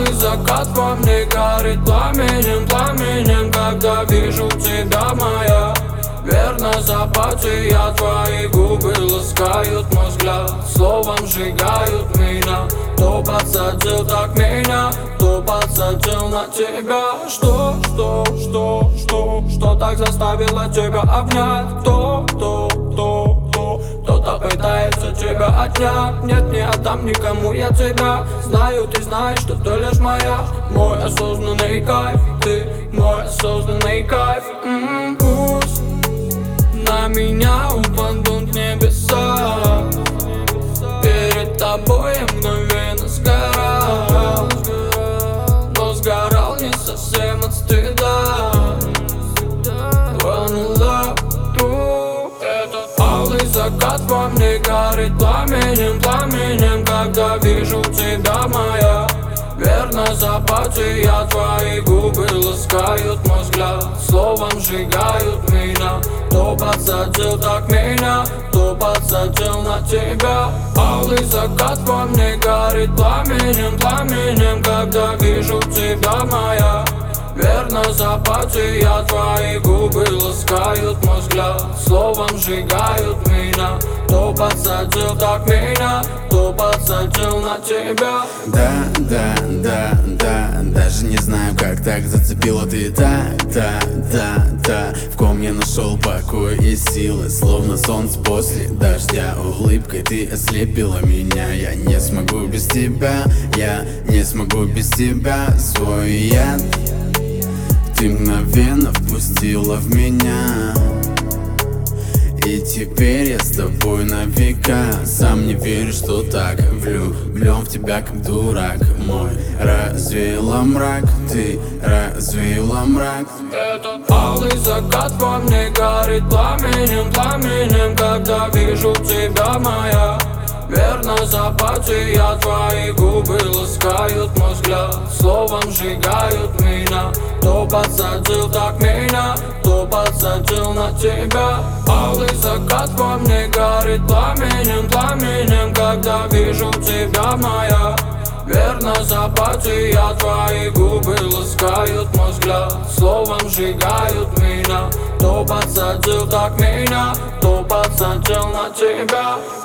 Алый закат во мне горит пламенем, пламенем, когда вижу тебя, моя. Верно западе я твои губы ласкают мой взгляд, словом сжигают меня. Кто подсадил так меня, кто подсадил на тебя? Что так заставило тебя обнять? Кто-то пытается тебя отнять. Нет, не отдам никому я тебя. Знаю, ты знаешь, что ты лишь моя. Мой осознанный кайф, ты мой осознанный кайф. Пусть на меня упадут небеса, перед тобой я мгновенно сгорал, но сгорал не совсем от стыда. One love, этот алый закат во мне горит пламенем, пламенем, когда вижу тебя, моя. Верно западе я твои губы ласкают мой взгляд, словом сжигают меня. Кто подсадил так меня, кто подсадил на тебя? Алый закат во мне горит пламенем, пламенем, когда вижу тебя, моя. Верно западе я твои губы ласкают мой взгляд, словом сжигают меня. Кто подсадил так меня, кто подсадил на тебя? Да, даже не знаю, как так зацепила ты. Да, в ком я нашел покой и силы, словно солнце после дождя. Улыбкой ты ослепила меня, я не смогу без тебя, я не смогу без тебя. Свой яд ты мгновенно впустила в меня, и теперь я с тобой на века. Сам не верю, что так влюблен в тебя, как дурак. Мой развеяла мрак, ты развеяла мрак. Этот алый закат во мне горит пламенем, пламенем, когда вижу тебя, моя. Верно западе я твои губы ласкают мой взгляд, словом сжигают меня. Кто подсадил так меня, кто подсадил на тебя? Алый закат во мне горит пламенем, пламенем, когда вижу тебя, моя. Верно западе я твои губы ласкают мой взгляд, словом сжигают меня. Кто подсадил так меня, кто подсадил на тебя?